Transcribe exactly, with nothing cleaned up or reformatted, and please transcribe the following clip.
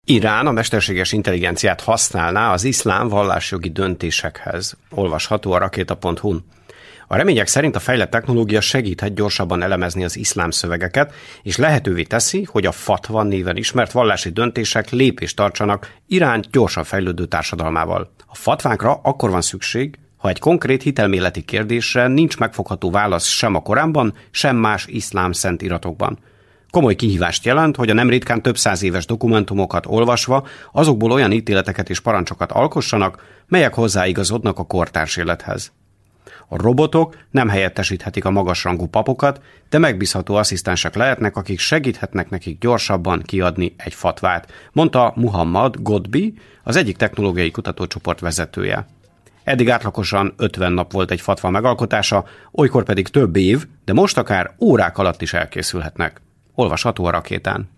Irán a mesterséges intelligenciát használná az iszlám vallásjogi döntésekhez. Olvasható a rakéta pont hu-n. A remények szerint a fejlett technológia segíthet gyorsabban elemezni az iszlám szövegeket, és lehetővé teszi, hogy a fatva néven ismert vallási döntések lépést tartsanak Irán gyorsan fejlődő társadalmával. A fatvánkra akkor van szükség, ha egy konkrét hitelméleti kérdésre nincs megfogható válasz sem a Koránban, sem más iszlám szent iratokban. Komoly kihívást jelent, hogy a nem ritkán több száz éves dokumentumokat olvasva azokból olyan ítéleteket és parancsokat alkossanak, melyek hozzáigazodnak a kortárs élethez. A robotok nem helyettesíthetik a magasrangú papokat, de megbízható asszisztensek lehetnek, akik segíthetnek nekik gyorsabban kiadni egy fatvát, mondta Muhammad Godbi, az egyik technológiai kutatócsoport vezetője. Eddig átlagosan ötven nap volt egy fatva megalkotása, olykor pedig több év, de most akár órák alatt is elkészülhetnek. Olvasható a rakétán.